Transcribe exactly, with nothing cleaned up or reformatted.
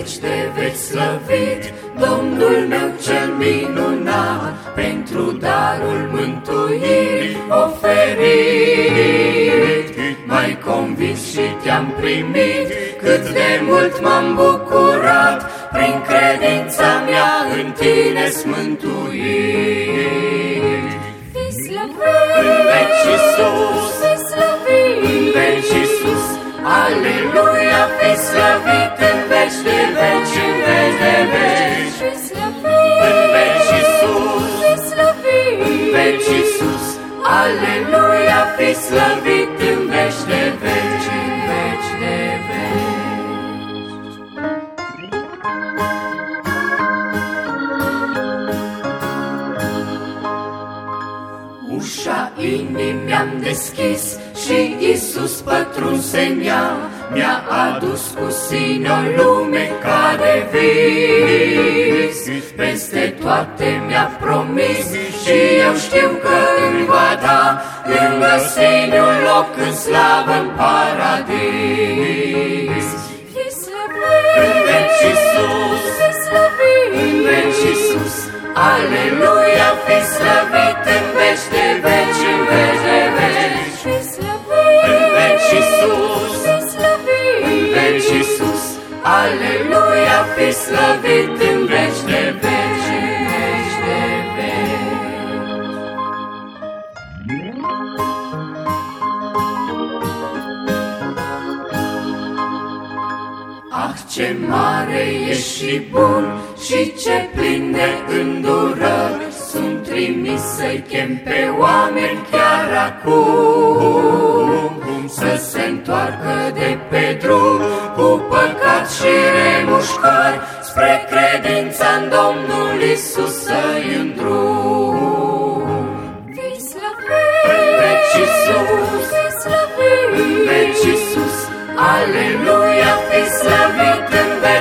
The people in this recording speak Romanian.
veci de veci slăvit, Domnul meu cel minunat, pentru darul mântuirii oferit. M-ai convins și te-am primit, cât de mult m-am bucurat, prin credința mea în tine-s mântuit. Fii slăvit, în veci Iisus, fii slăvit, în veci Iisus, aleluia, fii slăvit în veci de veci, în veci de veci. fii slăvit, În veci Iisus, fii slăvit, în veci Iisus, aleluia, fii slăvit în veci de veci, în veci de veci. Ușa inimii mi-am deschis și Iisus pătrunse în ea, mi-a adus cu sine o lume ca de vis. Peste toate mi-a promis și eu știu că îmi va da lângă sine un loc în slavă în paradis. fii slăvit, În veci Iisus, fii slăvit, în veci Iisus, aleluia, fii slăvit în veci de veci, în veci de veci. fii slăvit, În veci Iisus, fii slăvit, în veci Iisus, aleluia, fii slăvit în veci de veci, în veci de veci. Ah, ce mare ești și bun și ce plin de îndurări, sunt trimis să-i chem pe oameni chiar acum, să se întoarcă de pe drum cu păcat și remușcări, spre credința-n Domnul Iisus să-i îndrum. fii slăvit, În veci Iisus, fii slăvit, în veci Iisus, aleluia, fii slăvit în veci